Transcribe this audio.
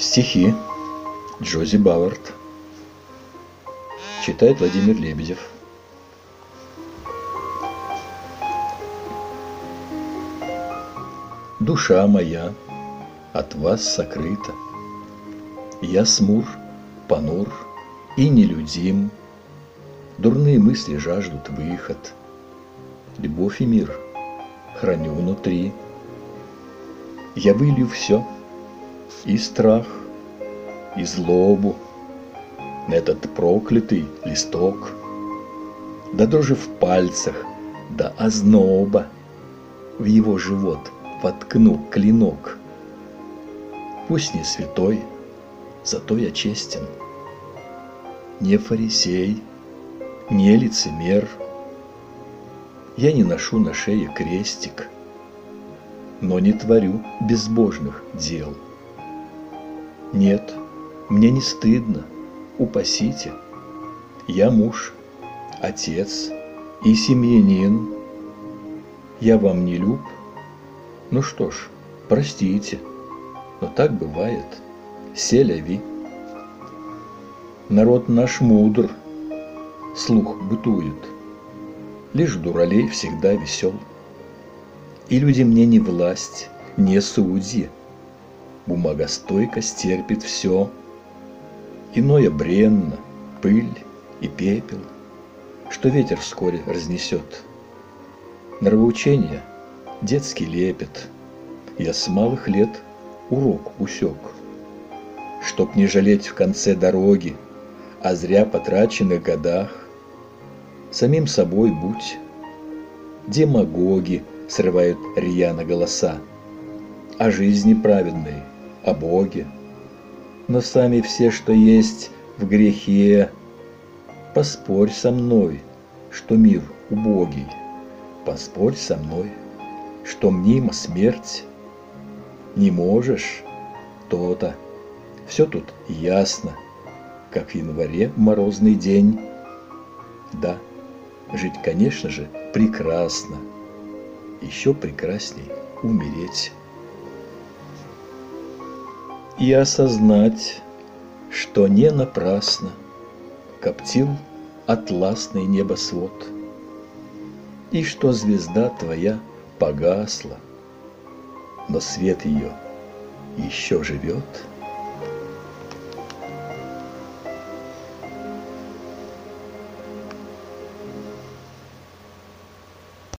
Стихи Джози Бауэрт. Читает Владимир Лебедев. Душа моя от вас сокрыта, я смур, понур и нелюдим, дурные мысли жаждут выход, любовь и мир храню внутри. Я вылью все, и страх, и злобу, на этот проклятый листок, до дрожи в пальцах, до озноба, в его живот воткну клинок. Пусть не святой, зато я честен, не фарисей, не лицемер. Я не ношу на шее крестик, но не творю безбожных дел. Нет, мне не стыдно, упасите. Я муж, отец и семьянин. Я вам не люб, ну что ж, простите, но так бывает, ся-ля-ви. Народ наш мудр, слух бытует, лишь дуралей всегда весел. И люди мне не власть, не судьи, бумага стойко стерпит все. Иное бренно, пыль и пепел, что ветер вскоре разнесет. Нравоучения детский лепет, я с малых лет урок усек. Чтоб не жалеть в конце дороги о зря потраченных годах, самим собой будь. Демагоги срывают рьяно голоса о жизни праведной, о Боге, но сами все, что есть в грехе. Поспорь со мной, что мир убогий, поспорь со мной, что мнима смерть. Не можешь, то-то, все тут ясно, как в январе в морозный день. Да, жить, конечно же, прекрасно, еще прекрасней умереть. И осознать, что не напрасно коптил атласный небосвод, и что звезда твоя погасла, но свет ее еще живет.